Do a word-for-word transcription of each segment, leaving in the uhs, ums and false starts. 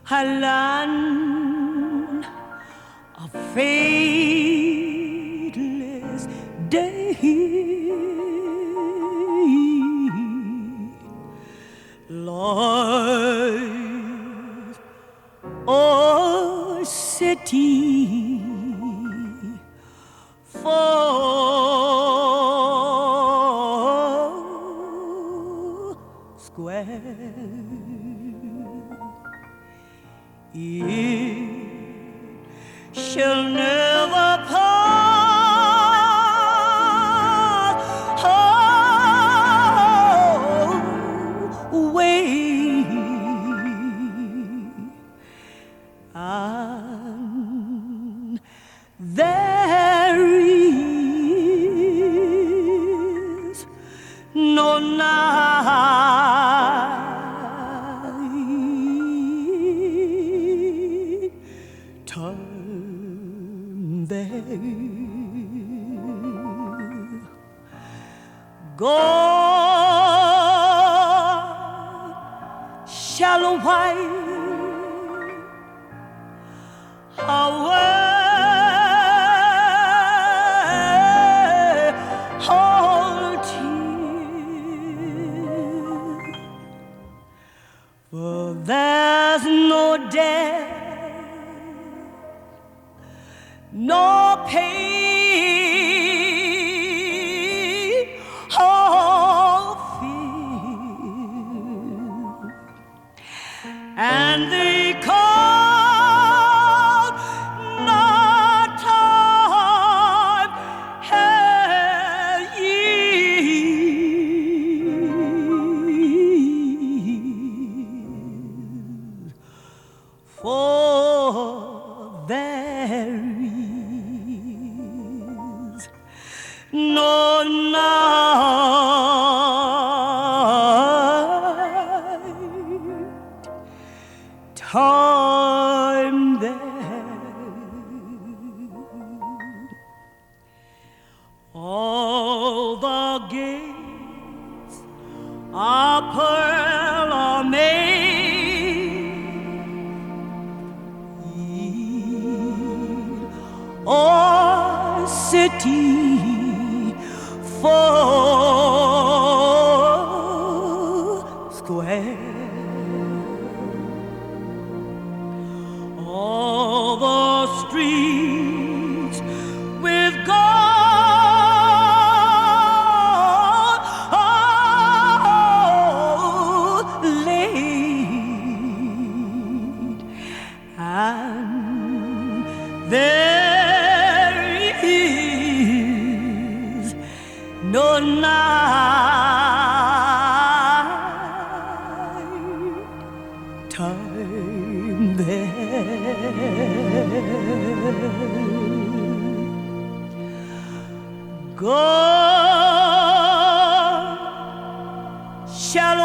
a land of fadeless day. Life, a city four square. It shall never pass away, and there is no night time there. God shall wipe away all tears, for there's no death, no pain or fear, and they call not time has years, for there is no night time there. All the gates of pearl are made, or city four square. All the streets with gold laid, and there is no night time there. God shall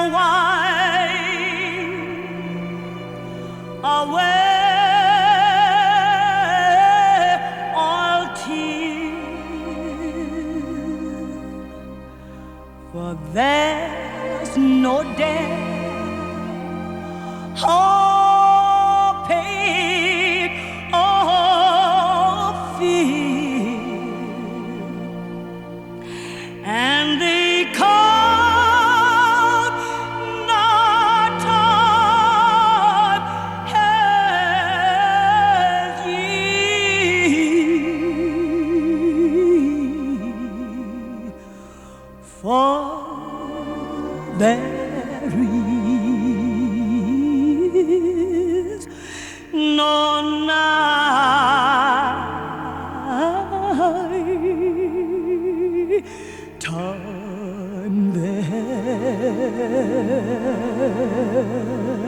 wipe away all tears, for there's no death or pain or fear, and they call not time has years, for there is no night time there.